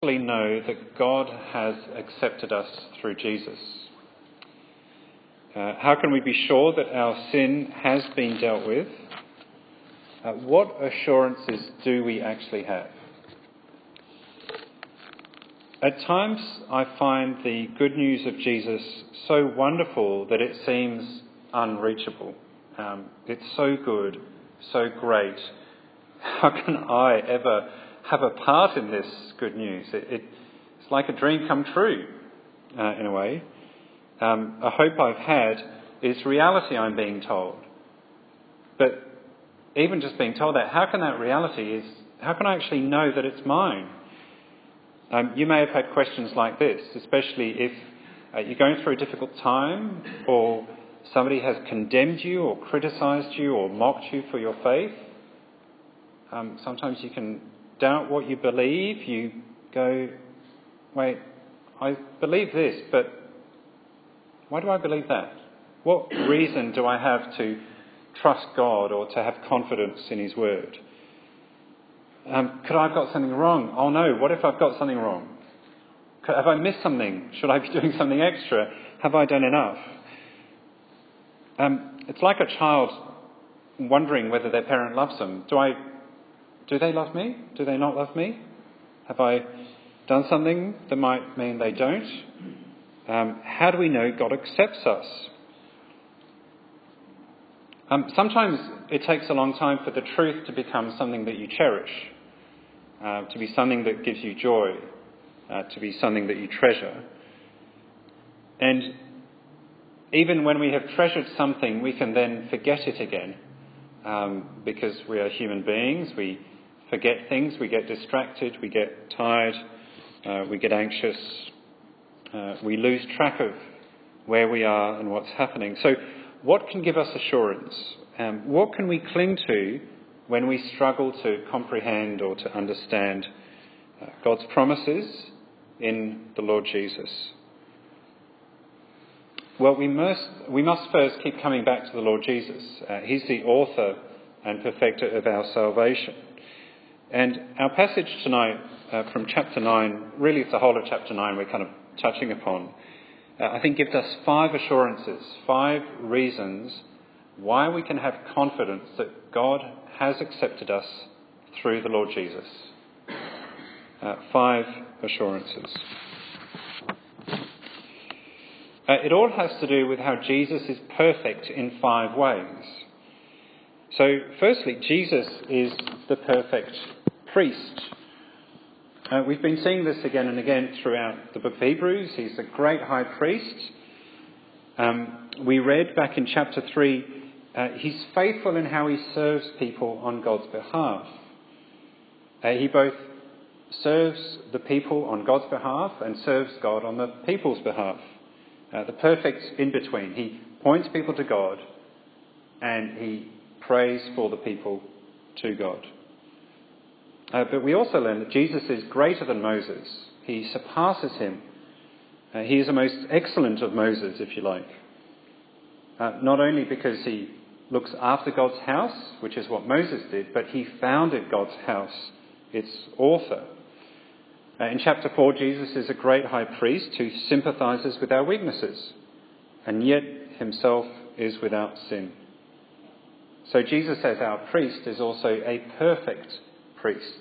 We know that God has accepted us through Jesus. How can we be sure that our sin has been dealt with? What assurances do we actually have? At times I find the good news of Jesus so wonderful that it seems unreachable. It's so good, so great. How can I ever have a part in this good news? It's like a dream come true, in a way. A hope I've had is reality, I'm being told. But even just being told that, how can I actually know that it's mine? You may have had questions like this, especially if you're going through a difficult time, or somebody has condemned you or criticised you or mocked you for your faith. Sometimes you can doubt what you believe. You go, wait, I believe this, but why do I believe that? What reason do I have to trust God or to have confidence in His word? Could I have got something wrong? Oh no, what if I've got something wrong? Have I missed something? Should I be doing something extra? Have I done enough? It's like a child wondering whether their parent loves them. Do they love me? Do they not love me? Have I done something that might mean they don't? How do we know God accepts us? Sometimes it takes a long time for the truth to become something that you cherish, to be something that gives you joy, to be something that you treasure. And even when we have treasured something, we can then forget it again, because we are human beings. We forget things, we get distracted, we get tired, we get anxious, we lose track of where we are and what's happening. So what can give us assurance? What can we cling to when we struggle to comprehend or to understand God's promises in the Lord Jesus? Well, we must first keep coming back to the Lord Jesus. He's the author and perfecter of our salvation. And our passage tonight from chapter 9, really it's the whole of chapter 9 we're kind of touching upon, I think gives us 5 assurances, 5 reasons why we can have confidence that God has accepted us through the Lord Jesus. 5 assurances. It all has to do with how Jesus is perfect in 5 ways. So, firstly, Jesus is the perfect priest. We've been seeing this again and again throughout the book of Hebrews. He's a great high priest. We read back in chapter 3, he's faithful in how he serves people on God's behalf. He both serves the people on God's behalf and serves God on the people's behalf. The perfect in-between. He points people to God and he prays for the people to God. But we also learn that Jesus is greater than Moses. He surpasses him. He is the most excellent of Moses, if you like. Not only because he looks after God's house, which is what Moses did, but he founded God's house, its author. In chapter 4, Jesus is a great high priest who sympathises with our weaknesses, and yet himself is without sin. So Jesus, as our priest, is also a perfect priest.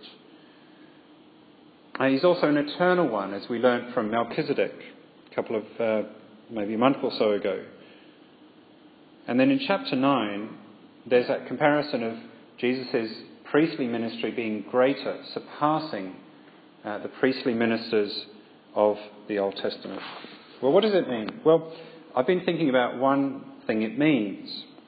He's also an eternal one, as we learnt from Melchizedek a couple of, maybe a month or so ago. And then in chapter 9, there's that comparison of Jesus' priestly ministry being greater, surpassing the priestly ministers of the Old Testament. Well, what does it mean? Well, I've been thinking about one thing it means.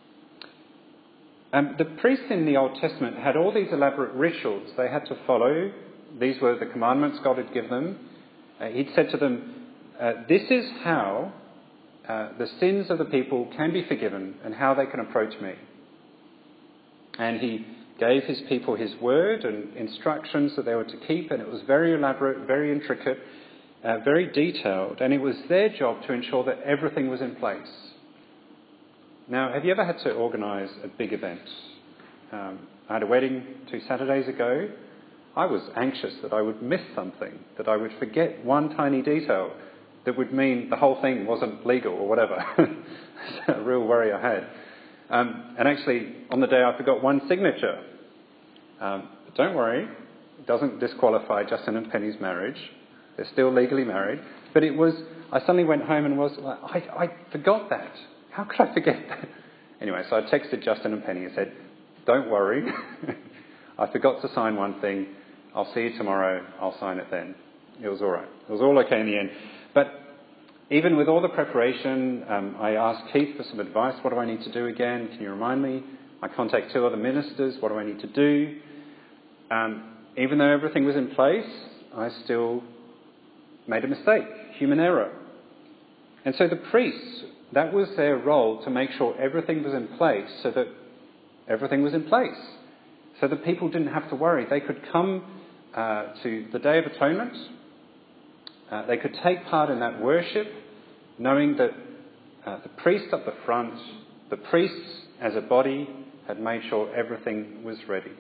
The priests in the Old Testament had all these elaborate rituals they had to follow. These were the commandments God had given them. He'd said to them, this is how the sins of the people can be forgiven and how they can approach me. And he gave his people his word and instructions that they were to keep, and it was very elaborate, very intricate, very detailed, and it was their job to ensure that everything was in place. Now, have you ever had to organise a big event? I had a wedding 2 Saturdays ago. I was anxious that I would miss something, that I would forget one tiny detail that would mean the whole thing wasn't legal or whatever. It's a real worry I had. And actually, on the day I forgot one signature. But don't worry, it doesn't disqualify Justin and Penny's marriage. They're still legally married. But I suddenly went home and was like, I forgot that. How could I forget that? Anyway, so I texted Justin and Penny and said, don't worry. I forgot to sign one thing. I'll see you tomorrow. I'll sign it then. It was all right. It was all okay in the end. But even with all the preparation, I asked Keith for some advice. What do I need to do again? Can you remind me? I contact 2 other ministers. What do I need to do? Even though everything was in place, I still made a mistake, human error. And so the priests, that was their role, to make sure everything was in place, so that everything was in place, so that people didn't have to worry. They could come to the Day of Atonement. They could take part in that worship, knowing that the priest up the front, the priests as a body, had made sure everything was ready.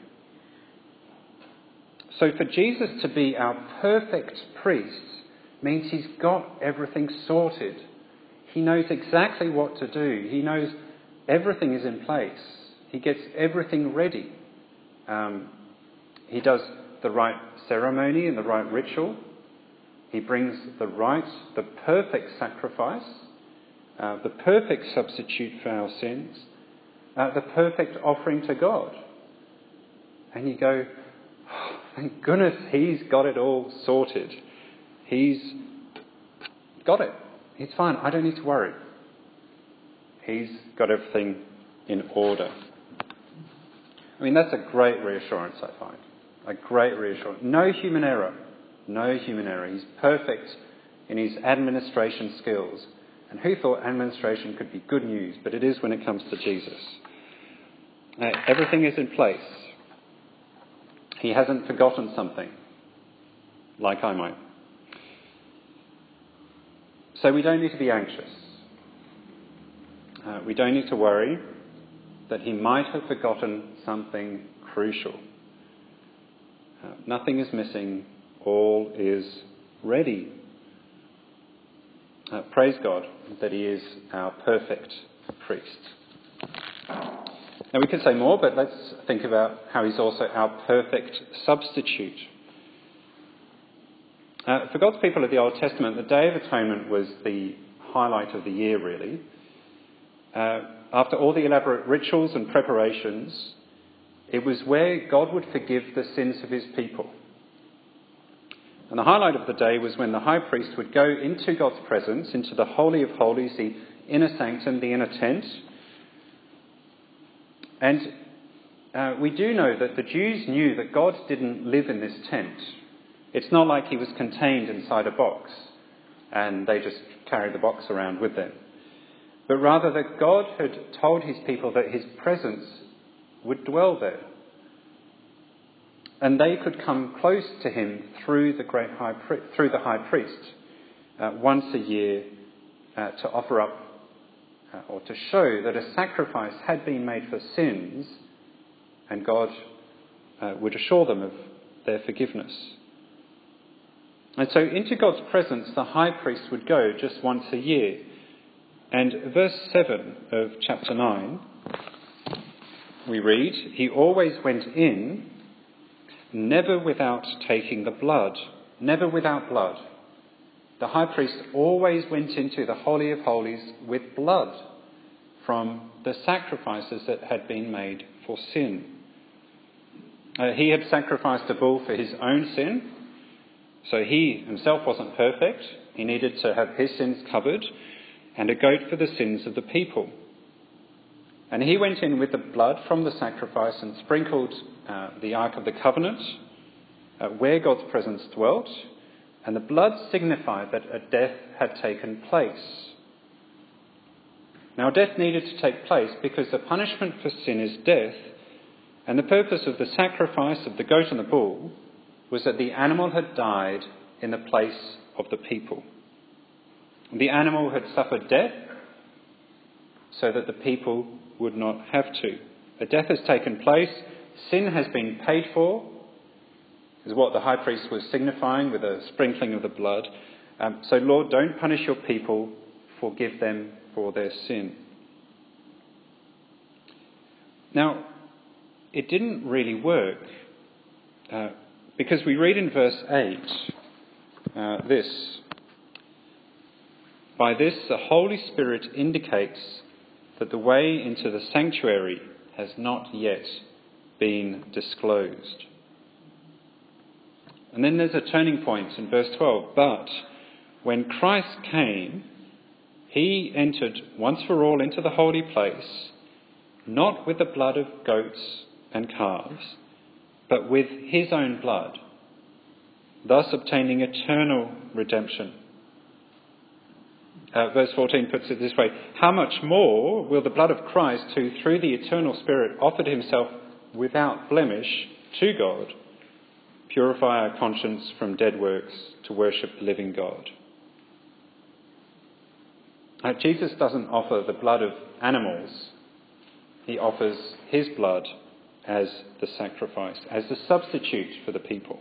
So for Jesus to be our perfect priest means he's got everything sorted. He knows exactly what to do. He knows everything is in place. He gets everything ready. He does the right ceremony and the right ritual. He brings the perfect sacrifice, the perfect substitute for our sins, the perfect offering to God. And you go, oh, thank goodness he's got it all sorted. He's got it. It's fine. I don't need to worry. He's got everything in order. I mean, that's a great reassurance, I find. A great reassurance. No human error. No human error. He's perfect in his administration skills. And who thought administration could be good news? But it is when it comes to Jesus. Everything is in place. He hasn't forgotten something, like I might. So we don't need to be anxious. We don't need to worry that he might have forgotten something crucial. Nothing is missing. All is ready. Praise God that he is our perfect priest. Now we could say more, but let's think about how he's also our perfect substitute. For God's people of the Old Testament, the Day of Atonement was the highlight of the year, really. After all the elaborate rituals and preparations, it was where God would forgive the sins of his people. And the highlight of the day was when the high priest would go into God's presence, into the Holy of Holies, the inner sanctum, the inner tent. And we do know that the Jews knew that God didn't live in this tent. It's not like he was contained inside a box and they just carried the box around with them. But rather that God had told his people that his presence would dwell there. And they could come close to him through the high priest once a year to offer up or to show that a sacrifice had been made for sins, and God would assure them of their forgiveness. And so into God's presence the high priest would go just once a year. And verse 7 of chapter 9, we read, "He always went in, never without taking the blood." Never without blood. The high priest always went into the Holy of Holies with blood from the sacrifices that had been made for sin. He had sacrificed a bull for his own sin, so he himself wasn't perfect. He needed to have his sins covered, and a goat for the sins of the people. And he went in with the blood from the sacrifice and sprinkled the Ark of the Covenant where God's presence dwelt, and the blood signified that a death had taken place. Now, death needed to take place because the punishment for sin is death, and the purpose of the sacrifice of the goat and the bull was that the animal had died in the place of the people. The animal had suffered death so that the people would not have to. A death has taken place, sin has been paid for, is what the high priest was signifying with a sprinkling of the blood. So, Lord, don't punish your people, forgive them for their sin. Now, it didn't really work because we read in verse 8 this. By this, the Holy Spirit indicates that the way into the sanctuary has not yet been disclosed. And then there's a turning point in verse 12. But when Christ came, he entered once for all into the holy place, not with the blood of goats and calves, but with his own blood, thus obtaining eternal redemption. Verse 14 puts it this way: how much more will the blood of Christ, who through the eternal Spirit offered himself without blemish to God, purify our conscience from dead works to worship the living God? Jesus doesn't offer the blood of animals. He offers his blood as the sacrifice, as the substitute for the people.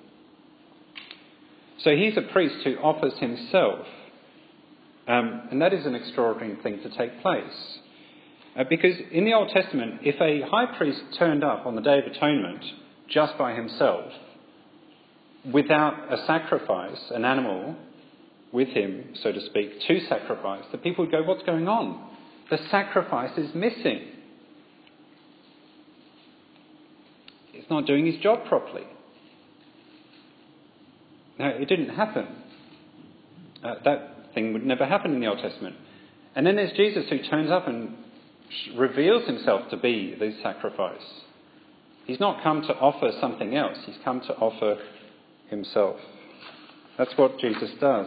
So he's a priest who offers himself. And that is an extraordinary thing to take place. Because in the Old Testament, if a high priest turned up on the Day of Atonement just by himself, without a sacrifice, an animal with him, so to speak, to sacrifice, the people would go, what's going on? The sacrifice is missing. He's not doing his job properly. No, it didn't happen. That thing would never happen in the Old Testament. And then there's Jesus, who turns up and reveals himself to be the sacrifice. He's not come to offer something else. He's come to offer himself. That's what Jesus does.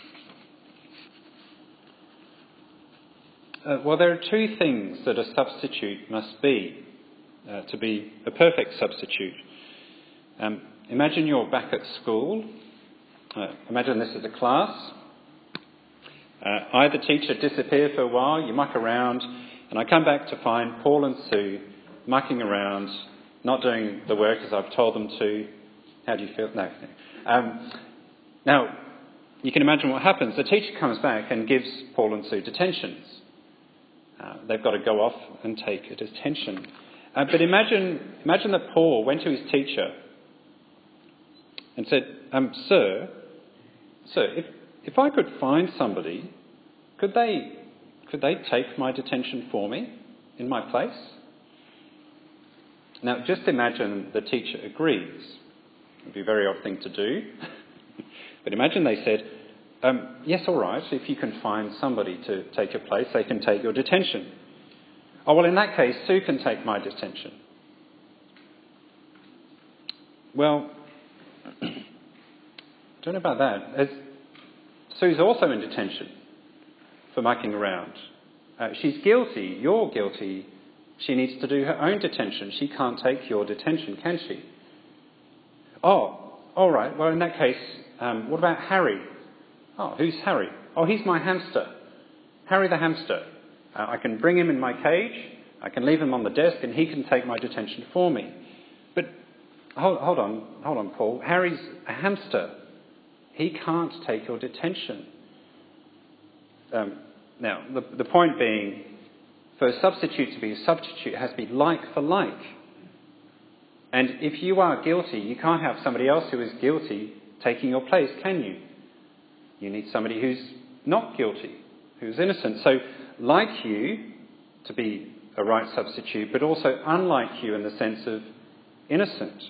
Well, there are two things that a substitute must be to be a perfect substitute. Imagine you're back at school. Imagine this is a class. I, the teacher, disappear for a while, you muck around, and I come back to find Paul and Sue mucking around, not doing the work as I've told them to. How do you feel? No. Now, you can imagine what happens. The teacher comes back and gives Paul and Sue detentions. They've got to go off and take a detention. But imagine that Paul went to his teacher and said, Sir, if I could find somebody, could they take my detention for me in my place? Now, just imagine the teacher agrees. It would be a very odd thing to do. But imagine they said, yes, all right, if you can find somebody to take your place, they can take your detention. Oh, well, in that case, Sue can take my detention. Well, don't know about that. Sue's also in detention for mucking around. She's guilty. You're guilty. She needs to do her own detention. She can't take your detention, can she? Oh, all right. Well, in that case, what about Harry? Oh, who's Harry? Oh, he's my hamster. Harry the hamster. I can bring him in my cage. I can leave him on the desk and he can take my detention for me. But hold on, Paul. Harry's a hamster. He can't take your detention. Now, the point being, for a substitute to be a substitute, it has to be like for like. And if you are guilty, you can't have somebody else who is guilty taking your place, can you? You need somebody who's not guilty, who's innocent. So, like you, to be a right substitute, but also unlike you in the sense of innocent.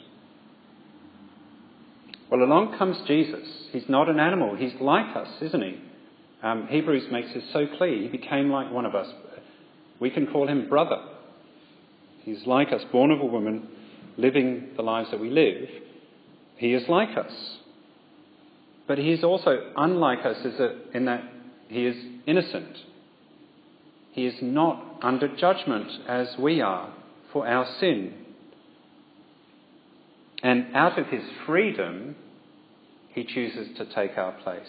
Well, along comes Jesus. He's not an animal. He's like us, isn't he? Hebrews makes it so clear. He became like one of us. We can call him brother. He's like us, born of a woman, living the lives that we live. He is like us. But he is also unlike us in that he is innocent. He is not under judgment as we are for our sin. And out of his freedom, he chooses to take our place.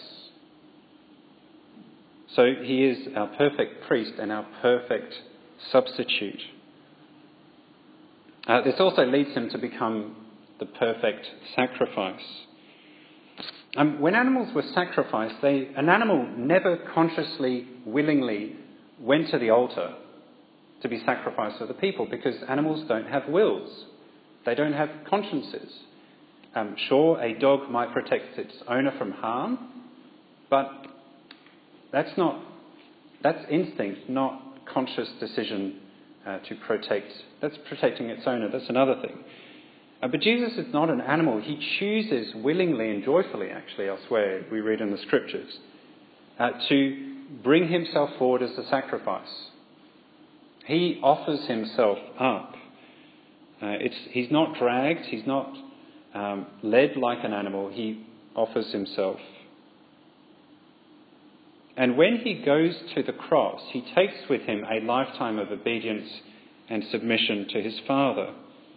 So he is our perfect priest and our perfect substitute. This also leads him to become the perfect sacrifice. When animals were sacrificed, an animal never consciously, willingly went to the altar to be sacrificed for the people, because animals don't have wills. They don't have consciences. Sure, a dog might protect its owner from harm, but that's instinct, not conscious decision to protect. That's protecting its owner. That's another thing. But Jesus is not an animal. He chooses willingly and joyfully, actually, elsewhere, we read in the scriptures, to bring himself forward as a sacrifice. He offers himself up. He's not dragged. He's not led like an animal. He offers himself. And when he goes to the cross, he takes with him a lifetime of obedience and submission to his Father.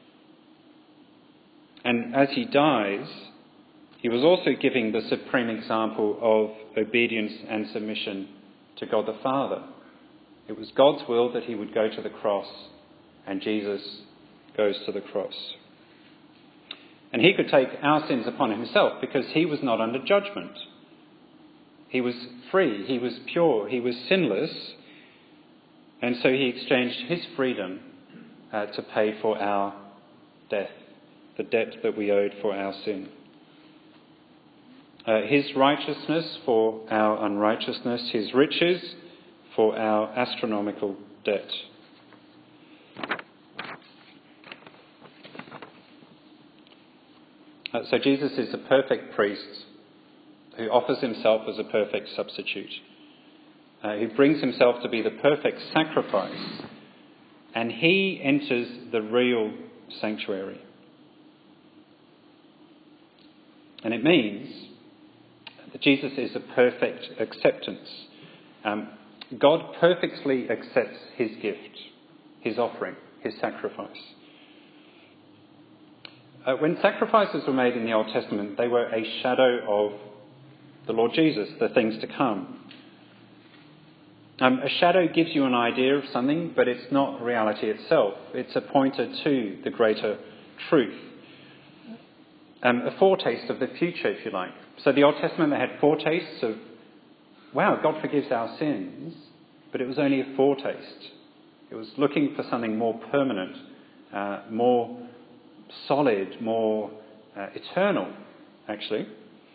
And as he dies, he was also giving the supreme example of obedience and submission to God the Father. It was God's will that he would go to the cross, and Jesus goes to the cross. And he could take our sins upon himself because he was not under judgment. He was free, he was pure, he was sinless, and so he exchanged his freedom to pay for our death, the debt that we owed for our sin. His righteousness for our unrighteousness, his riches for our astronomical debt. So Jesus is a perfect priest who offers himself as a perfect substitute, who brings himself to be the perfect sacrifice, and he enters the real sanctuary. And it means that Jesus is a perfect acceptance. God perfectly accepts his gift, his offering, his sacrifice. When sacrifices were made in the Old Testament, they were a shadow of the Lord Jesus, the things to come. A shadow gives you an idea of something, but it's not reality itself. It's a pointer to the greater truth. A foretaste of the future, if you like. So the Old Testament, they had foretastes of, wow, God forgives our sins, but it was only a foretaste. It was looking for something more permanent, more solid, more eternal, actually.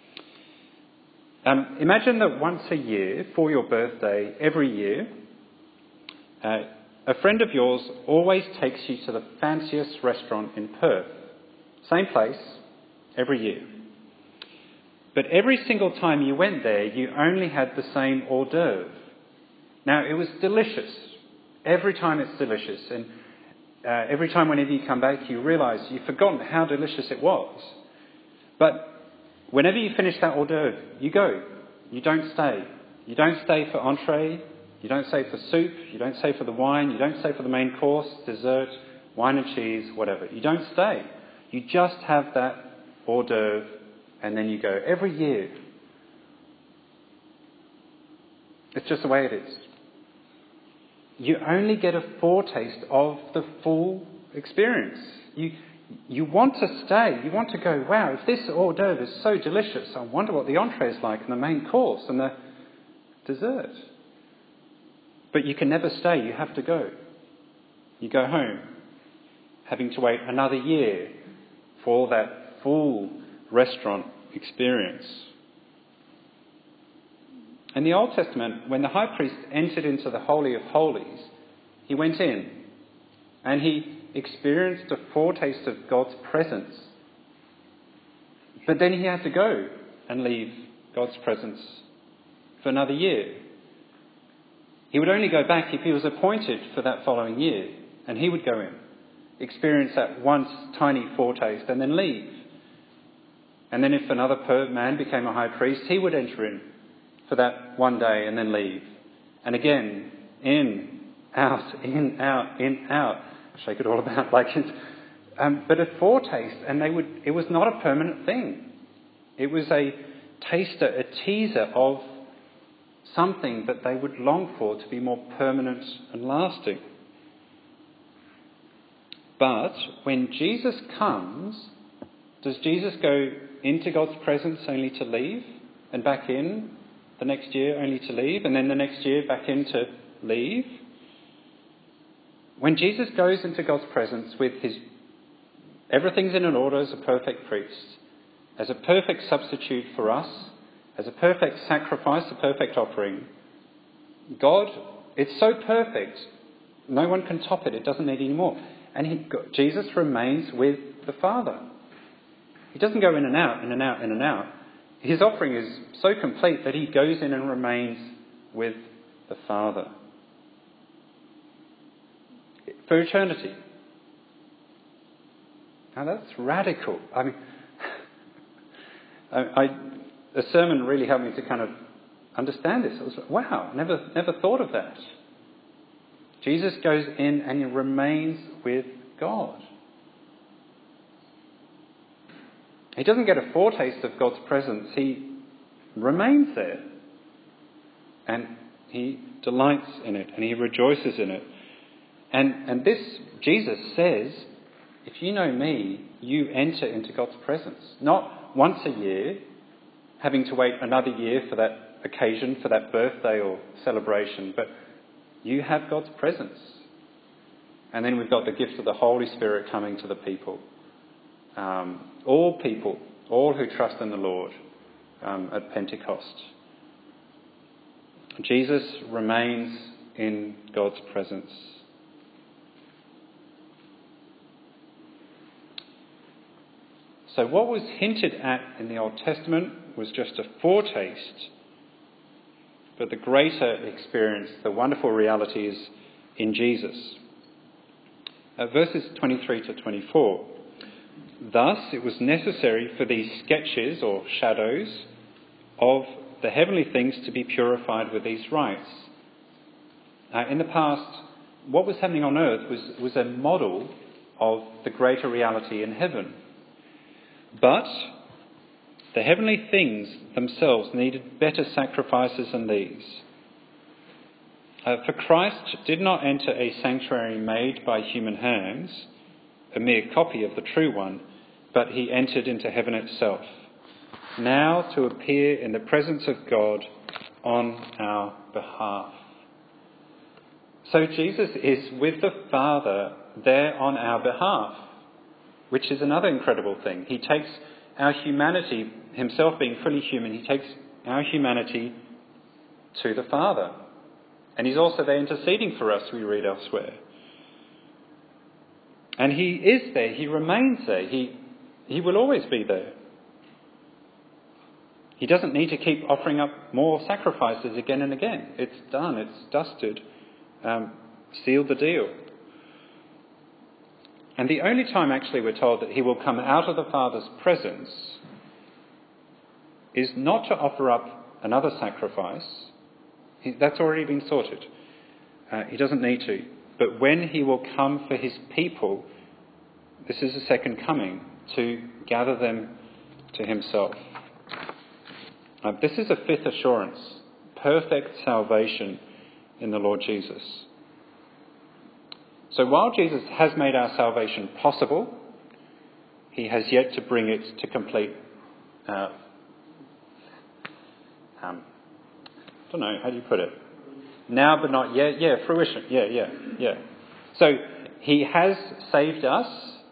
Imagine that once a year, for your birthday, every year, a friend of yours always takes you to the fanciest restaurant in Perth. Same place, every year. But every single time you went there, you only had the same hors d'oeuvre. Now, it was delicious. Every time it's delicious. And every time whenever you come back, you realise you've forgotten how delicious it was. But whenever you finish that hors d'oeuvre, you go. You don't stay. You don't stay for entree. You don't stay for soup. You don't stay for the wine. You don't stay for the main course, dessert, wine and cheese, whatever. You don't stay. You just have that hors d'oeuvre and then you go. Every year. It's just the way it is. You only get a foretaste of the full experience. You want to stay. You want to go, wow, if this hors d'oeuvre is so delicious, I wonder what the entree is like and the main course and the dessert. But you can never stay. You have to go. You go home, having to wait another year for that full restaurant experience. In the Old Testament, when the high priest entered into the Holy of Holies, he went in and he experienced a foretaste of God's presence. But then he had to go and leave God's presence for another year. He would only go back if he was appointed for that following year, and he would go in, experience that once tiny foretaste and then leave. And then if another man became a high priest, he would enter in for that one day and then leave. And again, in, out, in, out, in, out. Shake it all about like it. But a foretaste, and it was not a permanent thing. It was a taster, a teaser of something that they would long for to be more permanent and lasting. But when Jesus comes, Does Jesus go into God's presence only to leave, and back in the next year only to leave, and then the next year back in to leave? When Jesus goes into God's presence with everything's in an order as a perfect priest, as a perfect substitute for us, as a perfect sacrifice, a perfect offering, God, it's so perfect, no one can top it. It doesn't need any more. And Jesus remains with the Father. He doesn't go in and out, in and out, in and out. His offering is so complete that he goes in and remains with the Father for eternity. Now that's radical. I mean, a sermon really helped me to kind of understand this. I was like, wow, never thought of that. Jesus goes in and he remains with God. He doesn't get a foretaste of God's presence. He remains there. And he delights in it and he rejoices in it. And this, Jesus says, if you know me, you enter into God's presence. Not once a year, having to wait another year for that occasion, for that birthday or celebration, but you have God's presence. And then we've got the gift of the Holy Spirit coming to the people. All people, all who trust in the Lord at Pentecost. Jesus remains in God's presence. So what was hinted at in the Old Testament was just a foretaste, but the greater experience, the wonderful reality is in Jesus. Verses 23 to 24. Thus it was necessary for these sketches or shadows of the heavenly things to be purified with these rites. In the past, what was happening on earth was a model of the greater reality in heaven. But the heavenly things themselves needed better sacrifices than these. For Christ did not enter a sanctuary made by human hands, a mere copy of the true one, but he entered into heaven itself, now to appear in the presence of God on our behalf. So Jesus is with the Father there on our behalf, which is another incredible thing. He takes our humanity, himself being fully human, he takes our humanity to the Father. And he's also there interceding for us, we read elsewhere. And he is there, he remains there, he will always be there. He doesn't need to keep offering up more sacrifices again and again. It's done, it's dusted, sealed the deal. And the only time actually we're told that he will come out of the Father's presence is not to offer up another sacrifice. That's already been sorted. He doesn't need to. But when he will come for his people, this is the second coming, to gather them to himself. This is a fifth assurance, perfect salvation in the Lord Jesus. So while Jesus has made our salvation possible, he has yet to bring it to complete, I don't know, how do you put it? Now but not yet. Yeah, fruition. Yeah. So he has saved us,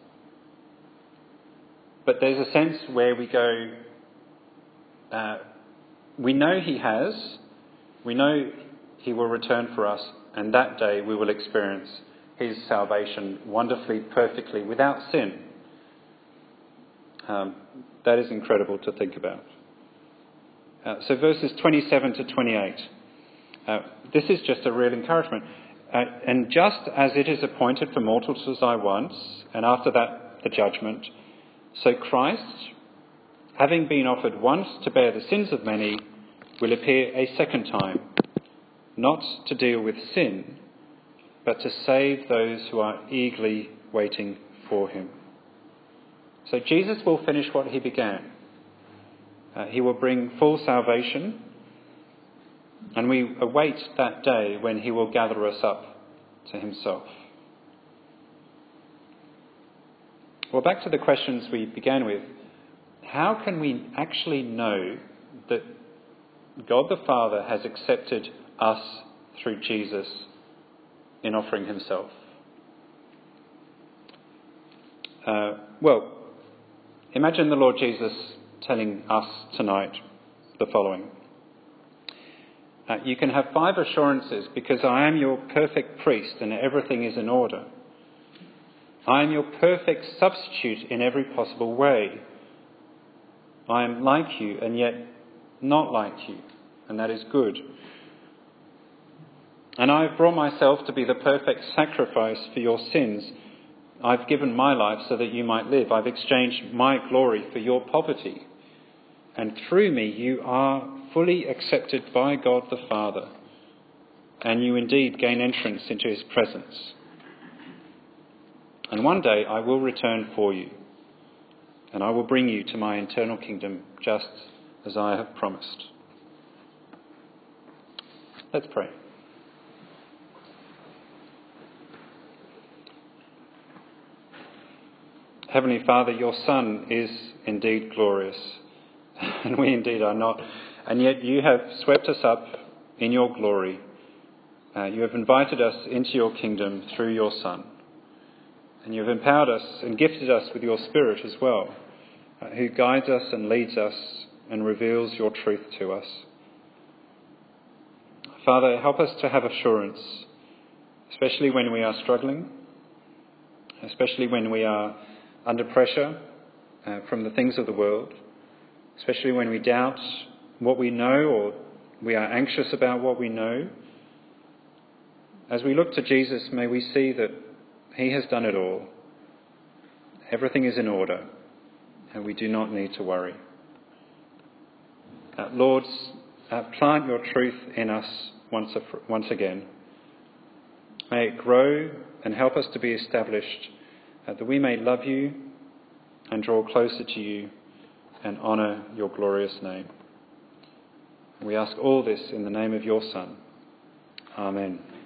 but there's a sense where we go, we know he has, we know he will return for us, and that day we will experience his salvation wonderfully, perfectly, without sin. That is incredible to think about. So verses 27 to 28. This is just a real encouragement. And just as it is appointed for mortals to die once, and after that the judgment, so Christ, having been offered once to bear the sins of many, will appear a second time, not to deal with sin, but to save those who are eagerly waiting for him. So Jesus will finish what he began. He will bring full salvation, and we await that day when he will gather us up to himself. Well, back to the questions we began with. how can we actually know that God the Father has accepted us through Jesus in offering himself? Well, imagine the Lord Jesus telling us tonight the following. You can have 5 assurances because I am your perfect priest and everything is in order. I am your perfect substitute in every possible way. I am like you and yet not like you, and that is good. And I have brought myself to be the perfect sacrifice for your sins. I've given my life so that you might live. I've exchanged my glory for your poverty. And through me you are fully accepted by God the Father, and you indeed gain entrance into his presence. And one day I will return for you, and I will bring you to my eternal kingdom just as I have promised. Let's pray. Heavenly Father, your Son is indeed glorious, and we indeed are not. And yet you have swept us up in your glory. You have invited us into your kingdom through your Son. And you have empowered us and gifted us with your Spirit as well, who guides us and leads us and reveals your truth to us. Father, help us to have assurance, especially when we are struggling, especially when we are under pressure from the things of the world, especially when we doubt what we know or we are anxious about what we know. As we look to Jesus, may we see that he has done it all. Everything is in order, and we do not need to worry. Lord, plant your truth in us once again. May it grow and help us to be established, that we may love you and draw closer to you and honour your glorious name. We ask all this in the name of your Son. Amen.